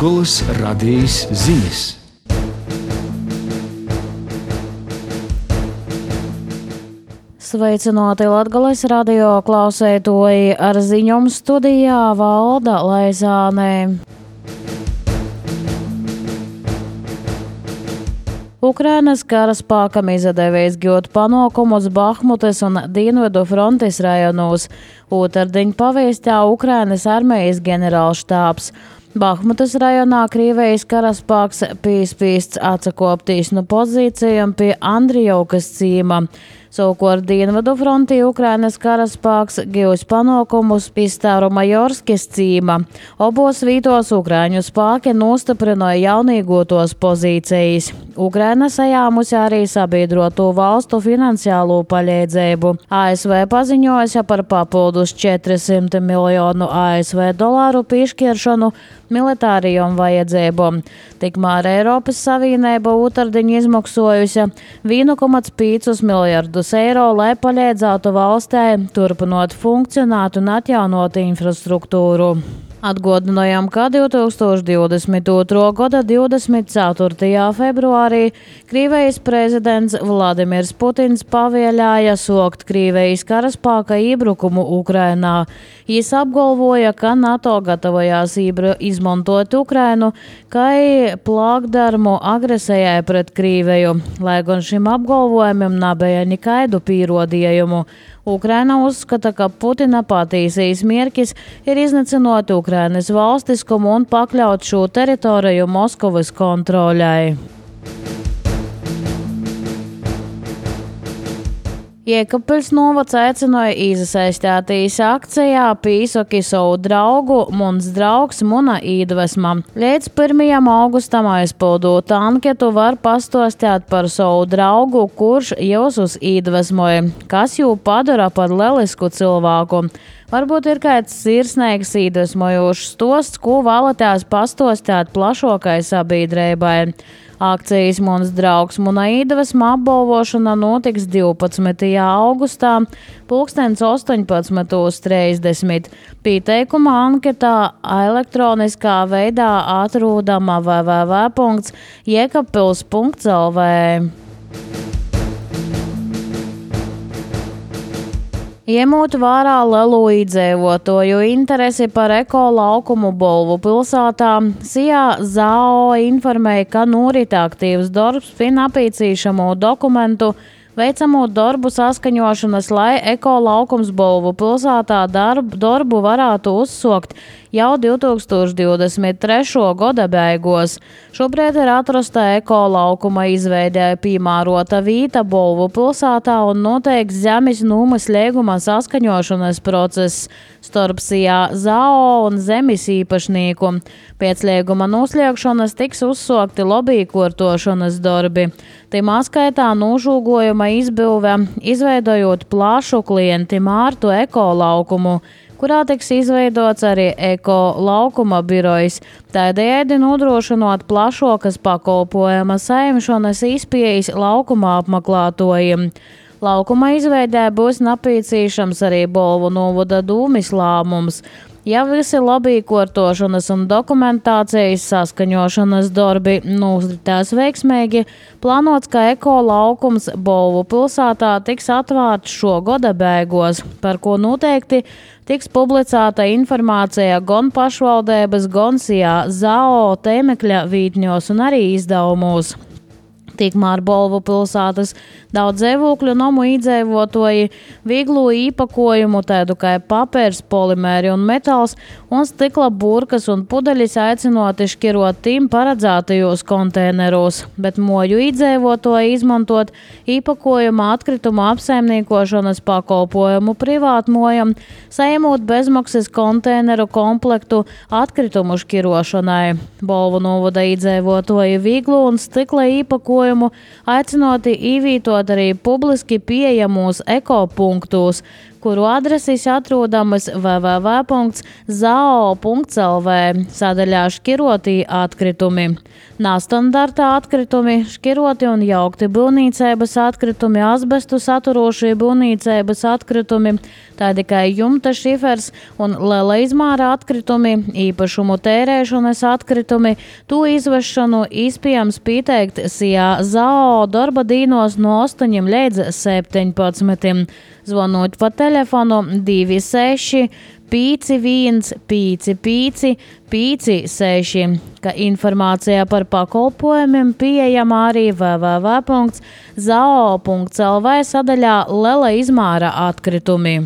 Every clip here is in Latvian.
Latgolas radijas ziņas. Sveicināti Latgolas radio klausētoji, ar ziņām studijā Valda Laizāne. Ukrainas karaspēkam izdevies gūt panākumus Bahmutas un Dienvidu frontes rajonos. Otrdien pavēstīja Ukrainas armijas ģenerālštābs. Bahmutas rajonā Krievijas karaspēks piespiests atsakoptīs no pozīcijām pie Andrijovkas cīma. Savukārt Dienvidu frontī Ukrainas karaspēks gūs panākumus pie Staromajorskas cīma. Abos vītos Ukraiņu spēki nostiprināja jaunīgotos pozīcijas. Ukraina sajāmusi arī sabiedroto valstu finansiālo palīdzību. ASV paziņoja par papildus 400 miljonu ASV dolāru piešķiršanu militārajām vajadzībām. Tikmēr Eiropas Savienība otrdien izmaksojusi 1,5 miljardus eiro, lai palīdzētu valstī turpinot funkcionēt un atjaunot infrastruktūru. Atgādinājām, ka 2022. gada 24. februārī Krievijas prezidents Vladimirs Putins pavēlēja sokt Krievijas karaspēka iebrukumu Ukrainā. Viņš apgalvoja, ka NATO gatavojās izmantot Ukrainu kā plākdarmu agresijai pret Krieviju, lai gan šim apgalvojumam nebija nekādu pierādījumu. Ukraina uzskata, ka Putina patīsīs mērķis ir iznīcināt Ukrainas valstiskumu un pakļaut šo teritoriju Moskavas kontroļai. Jēkabpils novads aicināja iesaistīties akcijā Pīsoki savu draugu Muns draugs Muna iedvesma. Līdz 1. augustam aizpildot anketu var pastostāt par savu draugu, kurš jūs iedvesmoja, kas jū padara par lielisku cilvēku. Varbūt ir kāds sirsnīgs iedvesmojošs stosts, ko vēlaties pastostāt plašākai sabiedrībai. Akcijas Muns draugs Muna iedvesma apbalvošana notiks 12. augustā 18:30. Pieteikuma anketā elektroniskā veidā atrodama www.jēkabpils.lv. Ņemot vērā lielo iedzīvotāju interesi par ekolaukumu Bolvu pilsētā, SIA ZAO informēja, ka norit aktīvs darbs pie nepieciešamo dokumentu veicamo darbu saskaņošanas, lai ekolaukums Bolvu pilsētā darbu varētu uzsākt jau 2023. gada beigās. Šobrīd ir atrasta ekolaukuma izveidē piemērota vieta Bolvu pilsētā un noteikts zemes nūmas lieguma saskaņošanas process starp SIA ZAO un zemes īpašnieku. Pēc lieguma noslēgšanas tiks uzsākti lobby kortošanas darbi. Timā skaitā nožūgojuma izbūve, izveidojot plašu klienti mārtu ekolaukumu, kurā tiks izveidots arī ekolaukuma birojs, tādējādi nodrošinot plašākas pakalpojuma saimšanas izpējas laukuma apmeklētājiem. Laukuma izveidē būs nepieciešams arī Bolvu novada dūmis lēmums. Ja visi lobby kortošanas un dokumentācijas saskaņošanas darbi noritēs veiksmīgi, plānots, ka ekolaukums Bolvu pilsētā tiks atvērts šo gada beigās, par ko noteikti tiks publicēta informācija gan pašvaldības, gan SIA ZAO tīmekļa vītņos un arī izdevumos. Tikmēr Bolvu pilsētas daudz dzīvokļu nomu iedzīvotāji vieglu īpakojumu, tādu kā papērs, polimēri un metāls un stikla burkas un pudeļus aicinoti šķirot tiem paredzētajos konteineros, bet moju iedzīvotāji izmantot īpakojuma atkrituma apsaimniekošanas pakalpojumu privātmojam, saņemot bezmaksas konteineru komplektu atkritumu šķirošanai. Bolvu novada iedzīvotāji vieglu un stikla īpakojumu aicinoti īvītot arī publiski pieejamos ekopunktos, kuru adresis atrodamas www.zao.lv sadaļā šķirotī atkritumi. Nestandarta atkritumi, šķiroti un jaukti būvniecības atkritumi, asbestu saturošie būvniecības atkritumi, tādi kā jumta šifers un liela izmēra atkritumi, īpašumu tērēšanas atkritumi, to izvešanu iespējams pieteikt Zao darba dienos no 8 līdz 17. Zvanot pa telefonu 26 51 55 56, ka informācija par pakalpojumiem pieejama arī www.zao.lv sadaļā liela izmēra atkritumi.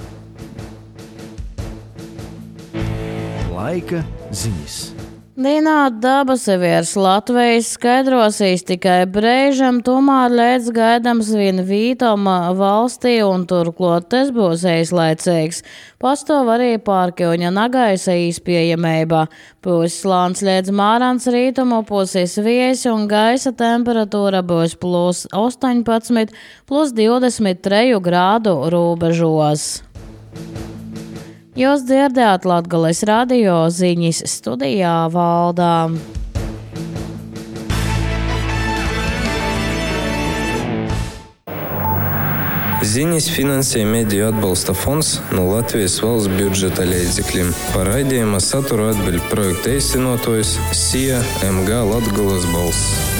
Laika ziņas. Dienā dabas virs Latvijas skaidrosīs tikai brēžam, tomēr līdz gaidams vien vītam valstī un turklot tas būs īslaicīgs. Pastāv arī pārkļuņa nagaisa īspējamība. Pūs slāns līdz mārans rītumu puses viesi un gaisa temperatūra būs +18, +23 grādu robežos. Jūs dzirdējāt Latgales radio ziņas, studijā Valdā. Ziņas finansē Mediju atbalsta fonds no Latvijas valsts budžeta līdzekļiem. Par raidījuma saturu atbild projekta īstenotājs SIA MG Latgales balss.